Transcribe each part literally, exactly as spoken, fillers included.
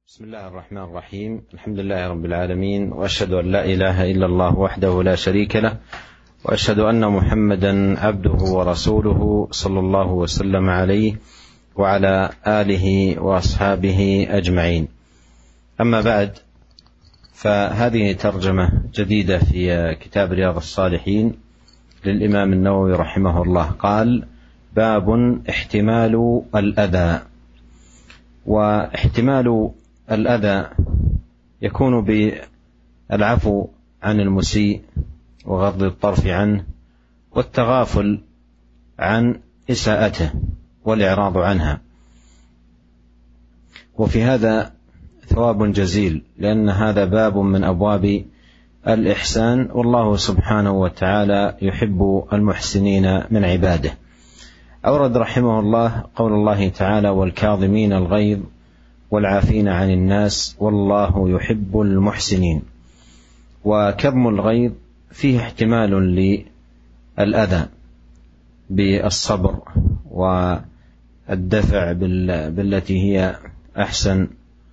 بسم الله الرحمن الرحيم. الحمد لله رب العالمين، وأشهد أن لا إله إلا الله وحده لا شريك له، وأشهد أن محمدا عبده ورسوله صلى الله وسلم عليه وعلى آله وأصحابه أجمعين. أما بعد، فهذه ترجمة جديدة في كتاب رياض الصالحين للإمام النووي رحمه الله. قال: باب احتمال الأذى. واحتمال الأذى يكون بالعفو عن المسيء وغض الطرف عنه والتغافل عن إساءته والإعراض عنها، وفي هذا ثواب جزيل، لأن هذا باب من أبواب الإحسان، والله سبحانه وتعالى يحب المحسنين من عباده. أورد رحمه الله قول الله تعالى: والكاظمين الغيظ والعافين عن الناس والله يحب المحسنين. وكظم الغيظ فيه احتمال للأذى بالصبر والدفع بالتي هي أحسن،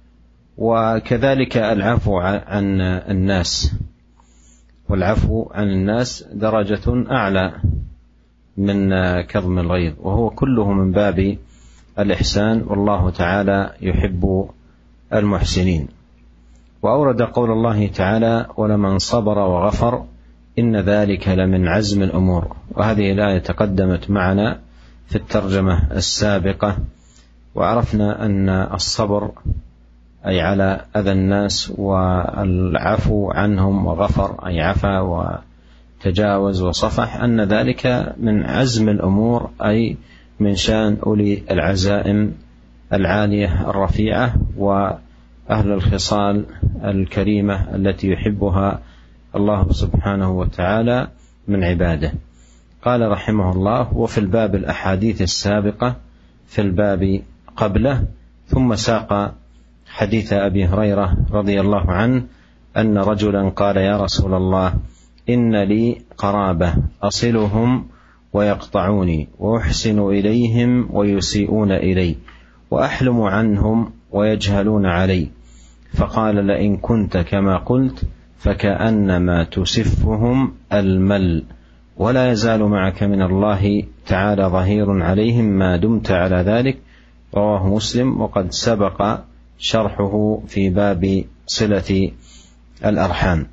وكذلك العفو عن الناس، والعفو عن الناس درجة أعلى من كظم الغيظ، وهو كله من باب الإحسان، والله تعالى يحب المحسنين. وأورد قول الله تعالى: ولمن صبر وغفر إن ذلك لمن عزم الأمور. وهذه الآية تقدمت معنا في الترجمة السابقة، وعرفنا أن الصبر أي على أذى الناس، والعفو عنهم وغفر أي عفا وتجاوز وصفح، أن ذلك من عزم الأمور، أي من شان أولي العزائم العالية الرفيعة وأهل الخصال الكريمة التي يحبها الله سبحانه وتعالى من عباده. قال رحمه الله: وفي الباب الأحاديث السابقة في الباب قبله. ثم ساق حديث أبي هريرة رضي الله عنه أن رجلا قال: يا رسول الله، إن لي قرابة أصلهم ويقطعوني، وأحسن إليهم ويسيئون إلي، وأحلم عنهم ويجهلون علي. فقال: لئن كنت كما قلت فكأنما تسفهم المل، ولا يزال معك من الله تعالى ظهير عليهم ما دمت على ذلك. رواه مسلم، وقد سبق شرحه في باب صلة الأرحام.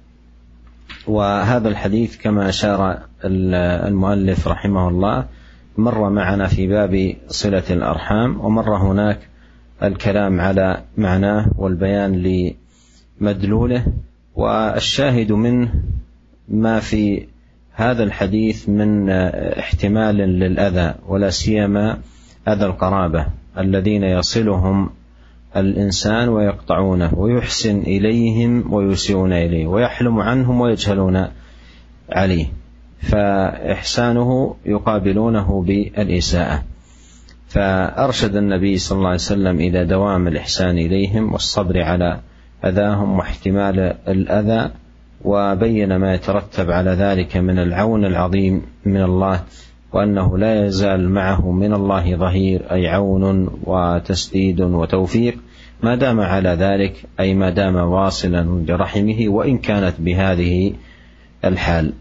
وهذا الحديث كما أشار المؤلف رحمه الله مر معنا في باب صلة الأرحام، ومر هناك الكلام على معناه والبيان لمدلوله. والشاهد منه ما في هذا الحديث من احتمال للأذى، ولا سيما أذى القرابة الذين يصلهم الإنسان ويقطعونه، ويحسن إليهم ويسيئون إليه، ويحلم عنهم ويجهلون عليه، فإحسانه يقابلونه بالإساءة. فأرشد النبي صلى الله عليه وسلم إلى دوام الإحسان إليهم والصبر على أذاهم واحتمال الأذى، وبين ما يترتب على ذلك من العون العظيم من الله، وأنه لا يزال معه من الله ظهير، أي عون وتسديد وتوفيق، ما دام على ذلك، أي ما دام واصلا لرحمه وإن كانت بهذه الحال.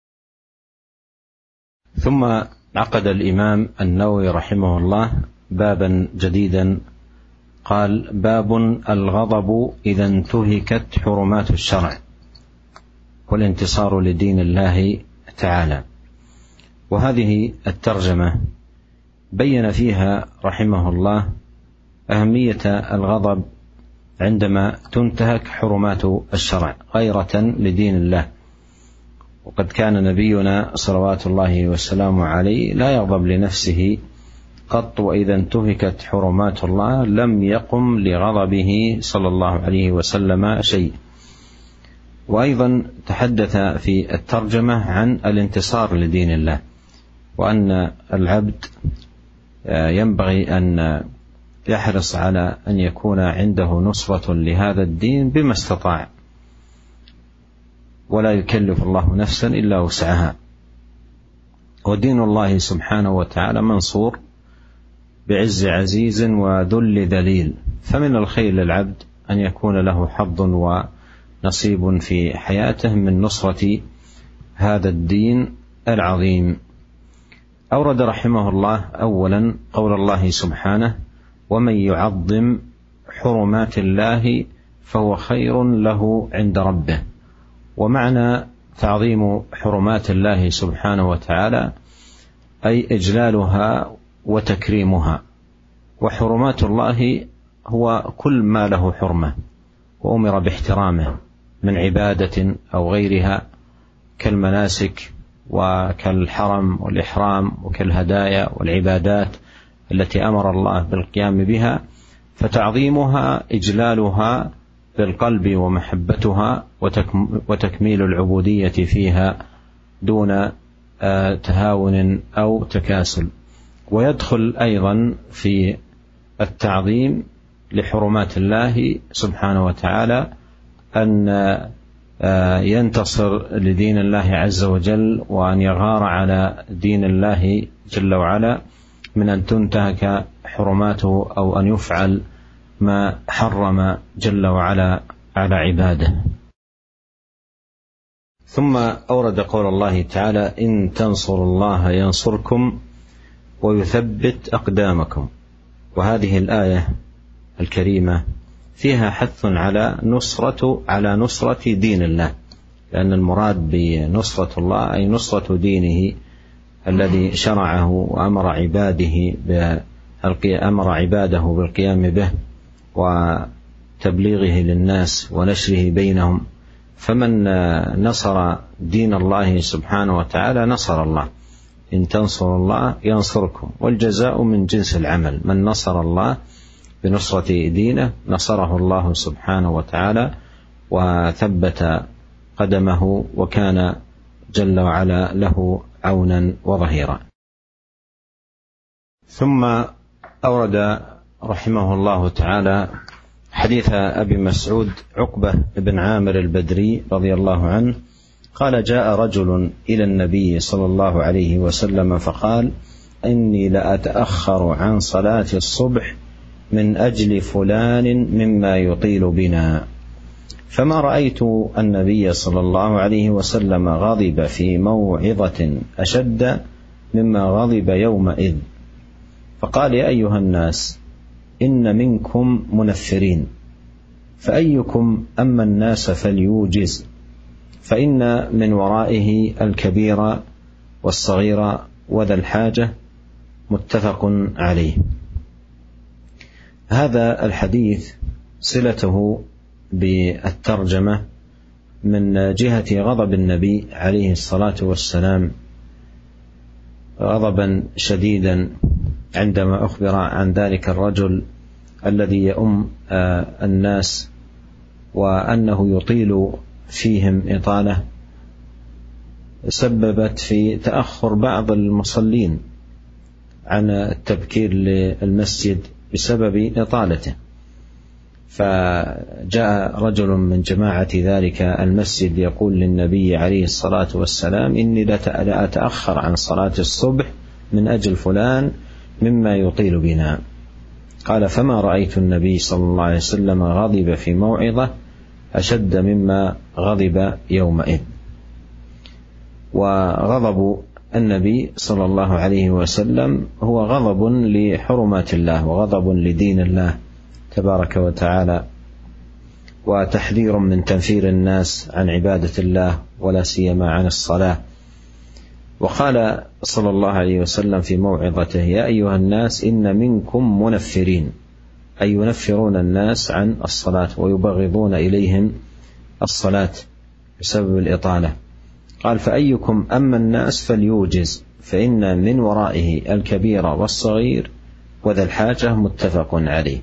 ثم عقد الإمام النووي رحمه الله بابا جديدا، قال: باب الغضب إذا انتهكت حرمات الشرع والانتصار لدين الله تعالى. وهذه الترجمة بين فيها رحمه الله أهمية الغضب عندما تنتهك حرمات الشرع غيرة لدين الله. وقد كان نبينا صلوات الله وسلامه عليه لا يغضب لنفسه قط، وإذا انتهكت حرمات الله لم يقم لغضبه صلى الله عليه وسلم شيء. وأيضا تحدث في الترجمة عن الانتصار لدين الله، وأن العبد ينبغي أن يحرص على أن يكون عنده نصرة لهذا الدين بما استطاع، ولا يكلف الله نفسا إلا وسعها. ودين الله سبحانه وتعالى منصور بعز عزيز وذل ذليل، فمن الخير للعبد أن يكون له حظ ونصيب في حياته من نصرة هذا الدين العظيم. أورد رحمه الله أولا قول الله سبحانه: ومن يعظم حرمات الله فهو خير له عند ربه. ومعنى تعظيم حرمات الله سبحانه وتعالى أي إجلالها وتكريمها. وحرمات الله هو كل ما له حرمة وأمر باحترامه من عبادة أو غيرها، كالمناسك وكالحرم والإحرام وكالهدايا والعبادات التي أمر الله بالقيام بها، فتعظيمها إجلالها بالقلب ومحبتها وتكميل العبودية فيها دون تهاون أو تكاسل. ويدخل أيضا في التعظيم لحرمات الله سبحانه وتعالى أن ينتصر لدين الله عز وجل، وأن يغار على دين الله جل وعلا من أن تنتهك حرماته أو أن يفعل ما حرم جل وعلا على عباده. ثم أورد قول الله تعالى: إن تنصروا الله ينصركم ويثبت أقدامكم. وهذه الآية الكريمة فيها حث على نصرة على نصرة دين الله، لأن المراد بنصرة الله أي نصرة دينه الذي شرعه وأمر عباده أمر عباده بالقيام به وتبليغه للناس ونشره بينهم. فمن نصر دين الله سبحانه وتعالى نصر الله. إن تنصروا الله ينصركم، والجزاء من جنس العمل. من نصر الله بنصرة دينه نصره الله سبحانه وتعالى وثبت قدمه وكان جل وعلا له عونا وظهيرا. ثم أورد رحمه الله تعالى حديث أبي مسعود عقبة بن عامر البدري رضي الله عنه قال: جاء رجل إلى النبي صلى الله عليه وسلم فقال: إني لأتأخر عن صلاة الصبح من أجل فلان مما يطيل بنا. فما رأيت النبي صلى الله عليه وسلم غضب في موعظة أشد مما غضب يومئذ، فقال: يا أيها الناس إن منكم منفرين، فأيكم أما الناس فليوجز، فإن من ورائه الكبير والصغير وذا الحاجة، متفق عليه. هذا الحديث صلته بالترجمة من جهة غضب النبي عليه الصلاة والسلام غضبا شديدا عندما أخبر عن ذلك الرجل الذي يؤم الناس وأنه يطيل فيهم إطالة سببت في تأخر بعض المصلين عن التبكير للمسجد بسبب إطالته. فجاء رجل من جماعة ذلك المسجد يقول للنبي عليه الصلاة والسلام: إني لا أتأخر عن صلاة الصبح من أجل فلان مما يطيل بنا. قال: فما رأيت النبي صلى الله عليه وسلم غضب في موعظة أشد مما غضب يومئذ. وغضب النبي صلى الله عليه وسلم هو غضب لحرمات الله وغضب لدين الله تبارك وتعالى، وتحذير من تنفير الناس عن عبادة الله ولا سيما عن الصلاة. وقال صلى الله عليه وسلم في موعظته: يا أيها الناس إن منكم منفرين، أي ينفرون الناس عن الصلاة ويبغضون إليهم الصلاة بسبب الإطالة. قال: فأيكم أما الناس فليوجز، فإن من ورائه الكبير والصغير وذا الحاجة، متفق عليه.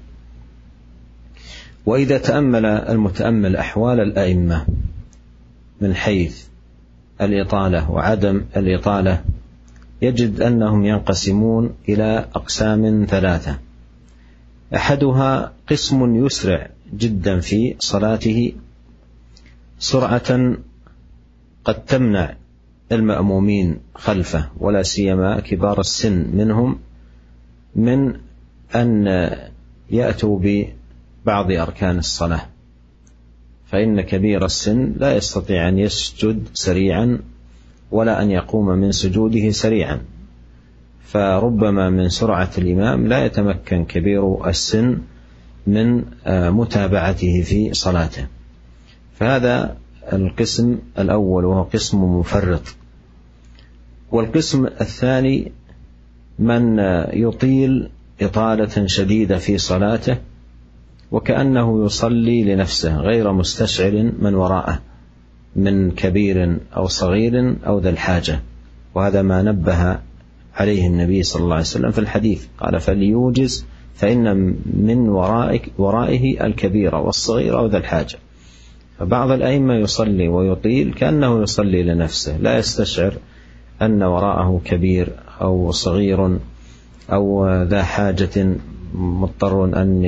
وإذا تأمل المتأمل أحوال الأئمة من حيث الإطالة وعدم الإطالة يجد أنهم ينقسمون إلى أقسام ثلاثة. أحدها قسم يسرع جدا في صلاته سرعة قد تمنع المأمومين خلفه ولا سيما كبار السن منهم من أن يأتوا بعض أركان الصلاة، فإن كبير السن لا يستطيع أن يسجد سريعا ولا أن يقوم من سجوده سريعا، فربما من سرعة الإمام لا يتمكن كبير السن من متابعته في صلاته. فهذا القسم الأول وهو قسم مفرط. والقسم الثاني من يطيل إطالة شديدة في صلاته وكأنه يصلي لنفسه غير مستشعر من وراءه من كبير أو صغير أو ذا الحاجة، وهذا ما نبه عليه النبي صلى الله عليه وسلم في الحديث، قال فليوجز فإن من ورائك ورائه الكبير والصغير أو ذا الحاجة. فبعض الأئمة يصلي ويطيل كأنه يصلي لنفسه، لا يستشعر أن وراءه كبير أو صغير أو ذا حاجة مضطر أن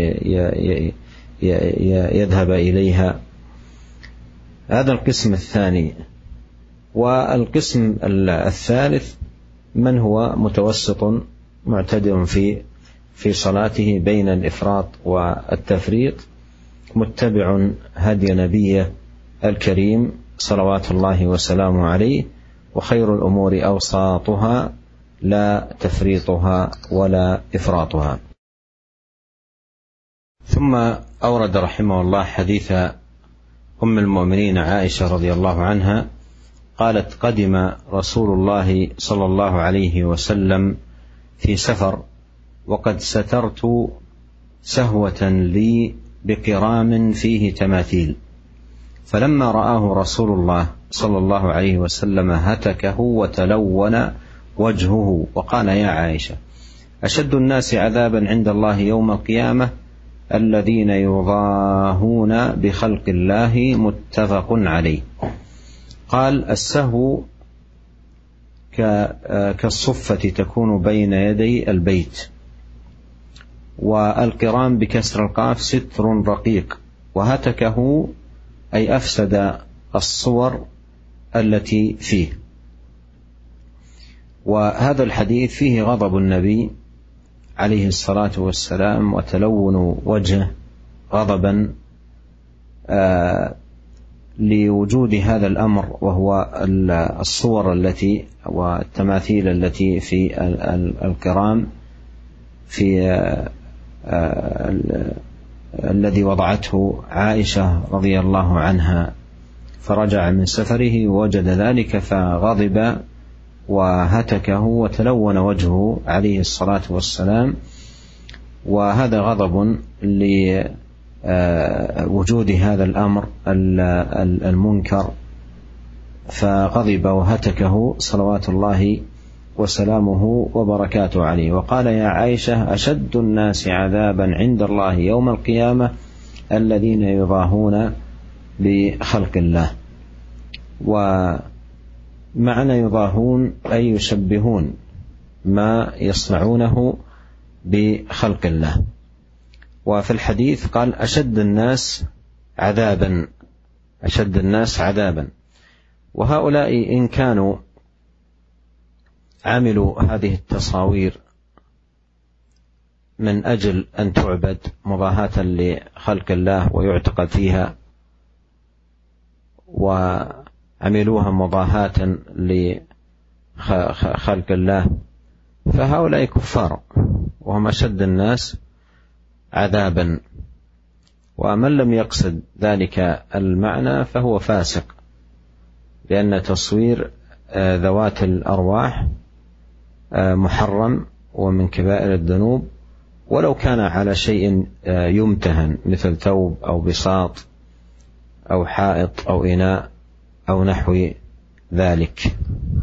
يذهب إليها. هذا القسم الثاني. والقسم الثالث من هو متوسط معتدل في في صلاته بين الإفراط والتفريط، متبع هدي نبيه الكريم صلوات الله وسلامه عليه، وخير الأمور أوساطها لا تفريطها ولا إفراطها. ثم أورد رحمه الله حديث أم المؤمنين عائشة رضي الله عنها قالت قدم رسول الله صلى الله عليه وسلم في سفر وقد سترت سهوة لي بقرام فيه تماثيل، فلما رآه رسول الله صلى الله عليه وسلم هتكه وتلون وجهه وقال يا عائشة أشد الناس عذابا عند الله يوم القيامة الذين يضاهون بخلق الله، متفق عليه. قال السهو كالصفة تكون بين يدي البيت، والقرام بكسر القاف ستر رقيق، وهتكه أي أفسد الصور التي فيه. وهذا الحديث فيه غضب النبي عليه الصلاة والسلام وتلون وجهه غضبا آه لوجود هذا الأمر، وهو الصور التي والتماثيل التي في القرام في آه آه الذي وضعته عائشة رضي الله عنها، فرجع من سفره ووجد ذلك فغضب وهتكه وتلون وجهه عليه الصلاة والسلام. وهذا غضب لوجود هذا الأمر المنكر، فغضب وهتكه صلوات الله وسلامه وبركاته عليه، وقال يا عائشة أشد الناس عذابا عند الله يوم القيامة الذين يضاهون بخلق الله. ومعنى يضاهون أي يشبهون ما يصنعونه بخلق الله. وفي الحديث قال أشد الناس عذابا، أشد الناس عذابا. وهؤلاء إن كانوا عملوا هذه التصاوير من أجل أن تعبد مضاهاة لخلق الله ويعتقد فيها، وعملوها مضاهاة لخلق الله، فهؤلاء كفار وهم أشد الناس عذابا. ومن لم يقصد ذلك المعنى فهو فاسق، لأن تصوير ذوات الأرواح محرم ومن كبائر الذنوب، ولو كان على شيء يمتهن مثل ثوب أو بساط أو حائط أو إناء أو نحو ذلك.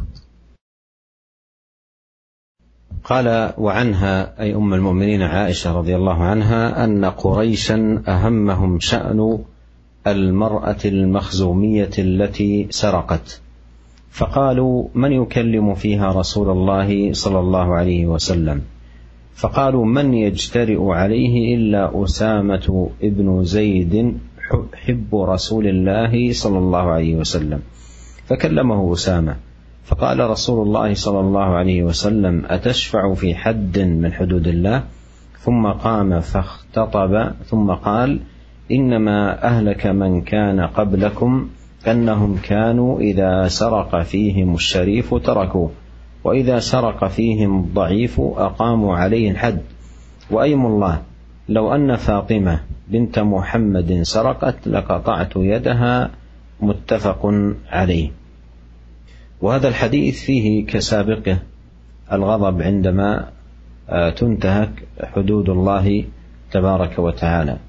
قال وعنها أي أم المؤمنين عائشة رضي الله عنها أن قريشا أهمهم شأن المرأة المخزومية التي سرقت، فقالوا من يكلم فيها رسول الله صلى الله عليه وسلم؟ فقالوا من يجترئ عليه إلا أسامة ابن زيد حب رسول الله صلى الله عليه وسلم. فكلمه أسامة فقال رسول الله صلى الله عليه وسلم أتشفع في حد من حدود الله؟ ثم قام فاختطب ثم قال: إنما أهلك من كان قبلكم أنهم كانوا إذا سرق فيهم الشريف تركوه، وإذا سرق فيهم الضعيف أقاموا عليه الحد، وأيم الله لو أن فاطمة بنت محمد سرقت لقطعت يدها، متفق عليه. وهذا الحديث فيه كسابقه الغضب عندما تنتهك حدود الله تبارك وتعالى،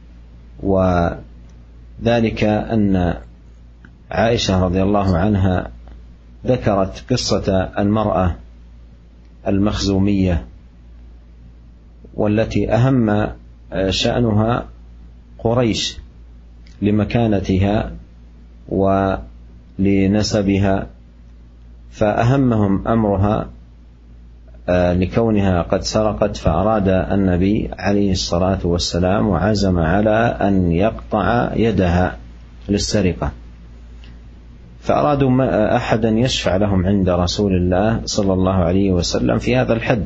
وذلك أن عائشة رضي الله عنها ذكرت قصة المرأة المخزومية والتي أهم شأنها قريش لمكانتها ولنسبها، فأهمهم أمرها لكونها قد سرقت، فأراد النبي عليه الصلاة والسلام وعزم على أن يقطع يدها للسرقة، فأرادوا أحدا يشفع لهم عند رسول الله صلى الله عليه وسلم في هذا الحد،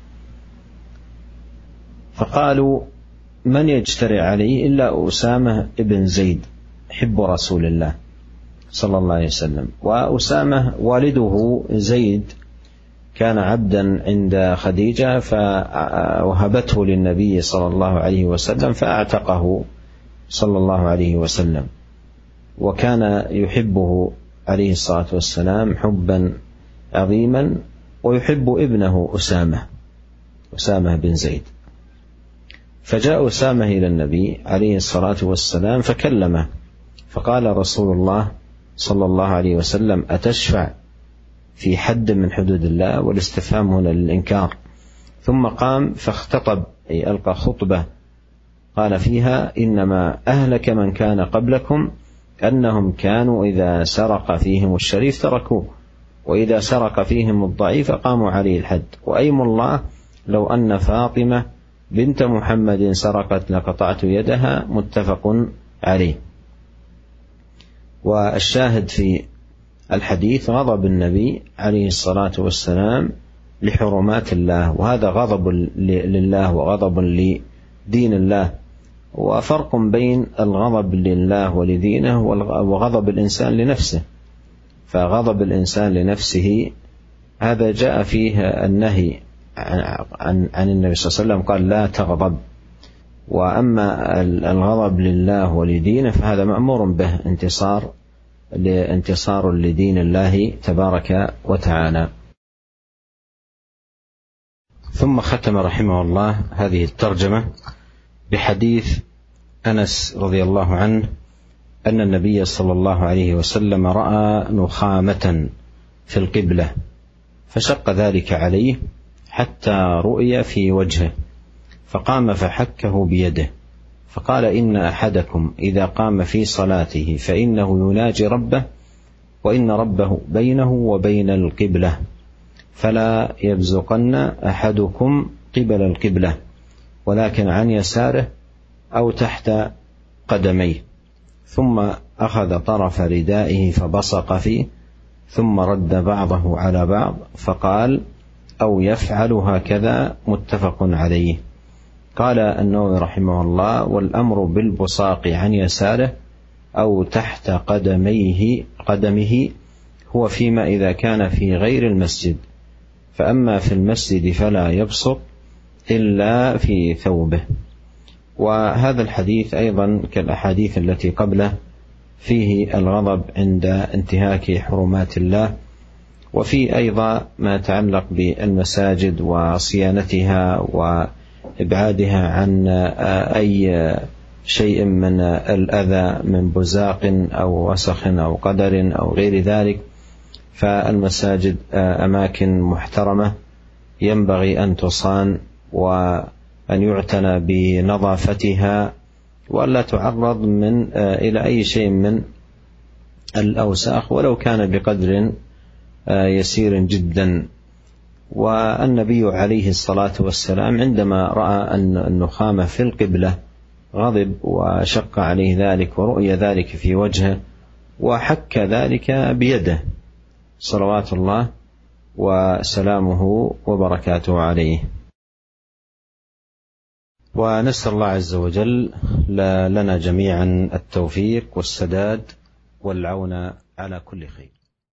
فقالوا: من يجترئ عليه إلا أسامة ابن زيد حب رسول الله صلى الله عليه وسلم. وأسامة والده زيد كان عبدا عند خديجة فوهبته للنبي صلى الله عليه وسلم فأعتقه صلى الله عليه وسلم، وكان يحبه عليه الصلاة والسلام حبا عظيما، ويحب ابنه أسامة أسامة بن زيد. فجاء أسامة إلى النبي عليه الصلاة والسلام فكلمه، فقال رسول الله صلى الله عليه وسلم: أتشفع في حد من حدود الله؟ والاستفهام هنا للإنكار. ثم قام فاختطب، أي ألقى خطبة قال فيها: إنما أهلك من كان قبلكم أنهم كانوا إذا سرق فيهم الشريف تركوه، وإذا سرق فيهم الضعيف قاموا عليه الحد، وأيم الله لو أن فاطمة بنت محمد سرقت لقطعت يدها، متفق عليه. والشاهد في الحديث غضب النبي عليه الصلاة والسلام لحرمات الله، وهذا غضب لله وغضب لدين الله، وفرق بين الغضب لله ولدينه وغضب الإنسان لنفسه. فغضب الإنسان لنفسه هذا جاء فيه النهي عن, عن النبي صلى الله عليه وسلم، قال: لا تغضب. وأما الغضب لله ولدينه فهذا مأمور به، انتصار لانتصار لدين الله تبارك وتعالى. ثم ختم رحمه الله هذه الترجمة بحديث أنس رضي الله عنه أن النبي صلى الله عليه وسلم رأى نخامة في القبلة فشق ذلك عليه حتى رؤي في وجهه، فقام فحكه بيده، فقال: إن أحدكم إذا قام في صلاته فإنه يناجي ربه، وإن ربه بينه وبين القبلة، فلا يبزقن أحدكم قبل القبلة، ولكن عن يساره أو تحت قدميه. ثم أخذ طرف ردائه فبصق فيه، ثم رد بعضه على بعض، فقال: أو يفعل هكذا، متفق عليه. قال النووي رحمه الله: والأمر بالبصاق عن يساره أو تحت قدميه قدمه هو فيما إذا كان في غير المسجد، فأما في المسجد فلا يبصق إلا في ثوبه. وهذا الحديث أيضا كالأحاديث التي قبله فيه الغضب عند انتهاك حرمات الله، وفي أيضا ما يتعلق بالمساجد وصيانتها وإبعادها عن أي شيء من الأذى من بزاق أو وسخ أو قدر أو غير ذلك. فالمساجد أماكن محترمة ينبغي أن تصان وأن يعتنى بنظافتها، وألا تعرض من إلى أي شيء من الأوساخ ولو كان بقدر يسير جدا. والنبي عليه الصلاة والسلام عندما رأى أن النخامة في القبلة غضب وشق عليه ذلك، ورؤي ذلك في وجهه، وحك ذلك بيده صلوات الله وسلامه وبركاته عليه. ونسأل الله عز وجل لنا جميعا التوفيق والسداد والعون على كل خير.